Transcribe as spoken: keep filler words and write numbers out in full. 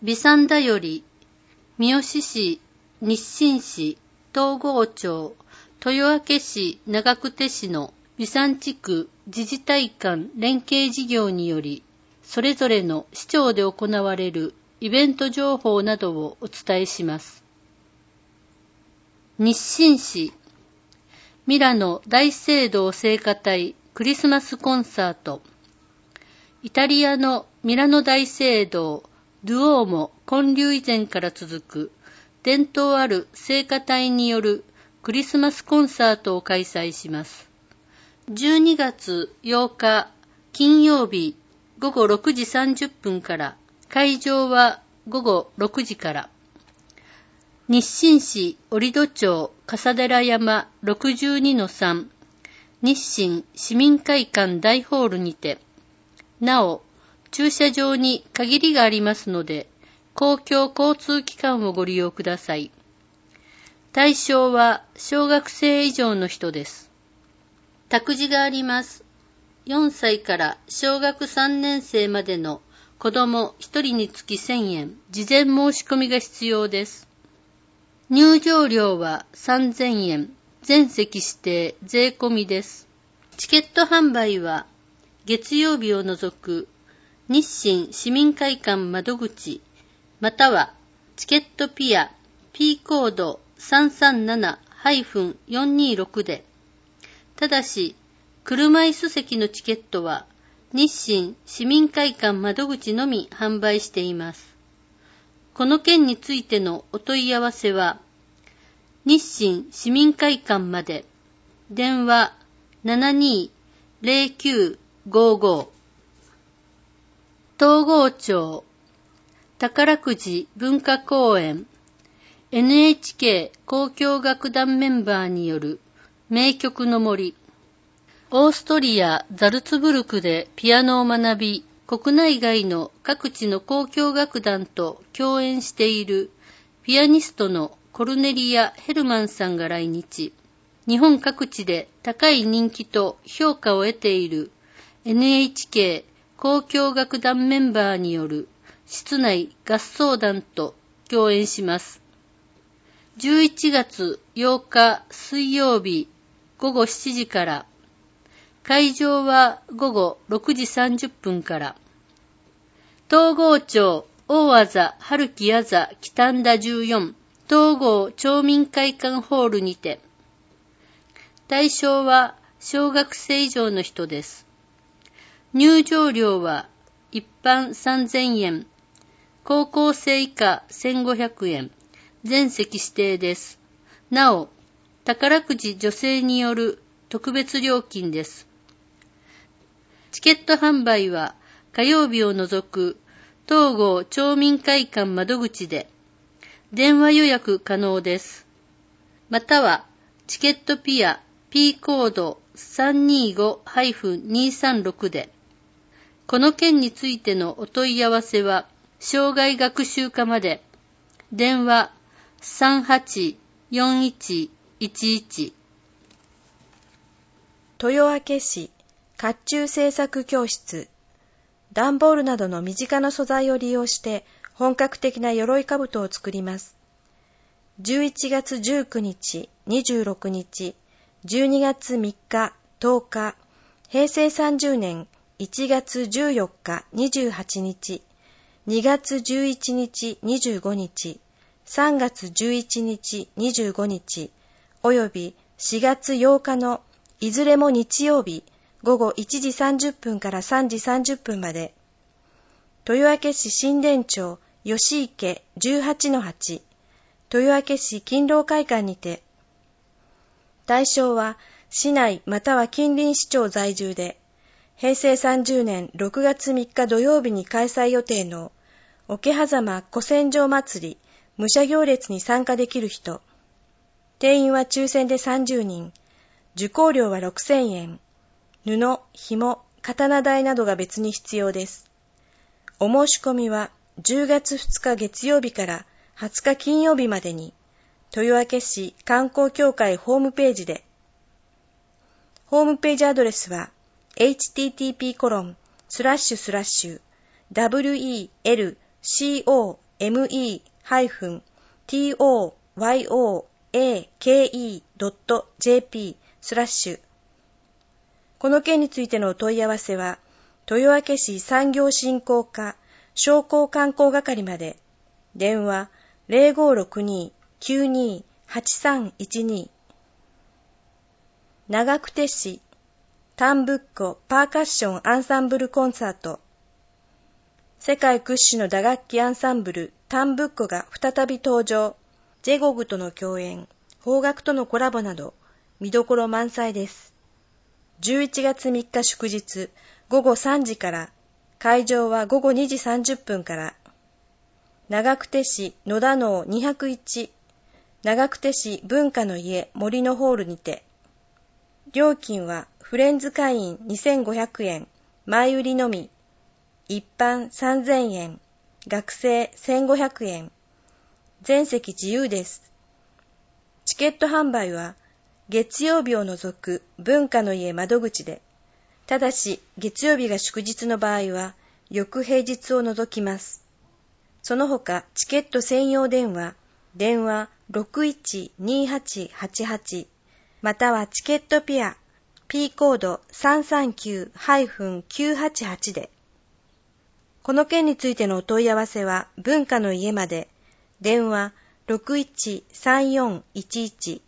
備三田より、三好市、日清市、東郷町、豊明市、長久手市の備三地区自治体間連携事業により、それぞれの市町で行われるイベント情報などをお伝えします。日清市、ミラノ大聖堂聖歌隊クリスマスコンサート。イタリアのミラノ大聖堂ドゥオーモ建立以前から続く伝統ある聖歌隊によるクリスマスコンサートを開催します。じゅうにがつようか金曜日ごごろくじさんじゅっぷんから、会場はごごろくじから。日清市折戸町笠寺山 ろくじゅうにのさん 日清市民会館大ホールにて、なお、駐車場に限りがありますので、公共交通機関をご利用ください。対象は小学生以上の人です。託児があります。よんさいから小学さんねんせいまでの子供ひとりにつきせんえん、事前申し込みが必要です。入場料はさんぜんえん、全席指定税込みです。チケット販売は月曜日を除く日清市民会館窓口またはチケットピア P コード さんさんななよんにろく で、ただし車椅子席のチケットは日清市民会館窓口のみ販売しています。この件についてのお問い合わせは日清市民会館まで。電話 ななにーぜろきゅうごご。東郷町宝くじ文化公園 エヌエイチケー 交響楽団メンバーによる名曲の森。オーストリア・ザルツブルクでピアノを学び、国内外の各地の交響楽団と共演しているピアニストのコルネリア・ヘルマンさんが来日。日本各地で高い人気と評価を得ている エヌエイチケー 交響楽団メンバーによる室内合奏団と共演します。じゅういちがつようか水曜日ごごしちじから、会場はごごろくじさんじゅっぷんから。東郷町大あざ春木あざ北んだじゅうよん東郷町民会館ホールにて。対象は小学生以上の人です。入場料は一般さんぜんえん、高校生以下せんごひゃくえん、全席指定です。なお、宝くじ助成による特別料金です。チケット販売は火曜日を除く東郷町民会館窓口で電話予約可能です。またはチケットピア P コード さんにごにさんろく で。この件についてのお問い合わせは障害学習課まで。電話 さんはちよんいちいちいち。 豊明市甲冑製作教室。段ボールなどの身近な素材を利用して本格的な鎧兜を作ります。じゅういちがつじゅうくにち、にじゅうろくにち、じゅうにがつみっか、とおか、平成さんじゅうねんいちがつじゅうよっか、にじゅうはちにち、にがつじゅういちにち、にじゅうごにち、さんがつじゅういちにち、にじゅうごにち、およびしがつようかのいずれも日曜日、ごごいちじさんじゅっぷんからさんじさんじゅっぷんまで。豊明市新田町吉池 じゅうはちのはち、豊明市勤労会館にて。対象は市内または近隣市町在住で、平成さんじゅうねんろくがつみっか土曜日に開催予定の桶狭間古戦場祭り武者行列に参加できる人。定員は抽選でさんじゅうにん、受講料はろくせんえん、布、紐、刀代などが別に必要です。お申し込みはじゅうがつふつか月曜日からはつか金曜日までに、豊明市観光協会ホームページで。ホームページアドレスは エイチティーティーピーコロンスラッシュスラッシュダブリューイーエルシーオーメイトヨーケー ドット ジェーピー スラッシュ。この件についてのお問い合わせは、豊明市産業振興課商工観光係まで。電話 ゼロごーろくにー きゅうにー はちさんいちに。長久手市タンブッコパーカッションアンサンブルコンサート。世界屈指の打楽器アンサンブルタンブッコが再び登場。ジェゴグとの共演、邦楽とのコラボなど見どころ満載です。じゅういちがつみっか祝日ごごさんじから、会場はごごにじさんじゅっぷんから。長久手市野田能にひゃくいち、長久手市文化の家森のホールにて。料金はフレンズ会員にせんごひゃくえん、前売りのみ。一般さんぜんえん、学生せんごひゃくえん。全席自由です。チケット販売は月曜日を除く文化の家窓口で、ただし月曜日が祝日の場合は翌平日を除きます。その他チケット専用電話、電話 ろくいちにはちはちはち またはチケットピア P コード さんさんきゅう きゅうはちはち で。この件についてのお問い合わせは文化の家まで。電話 ろくいちさんよんいちいち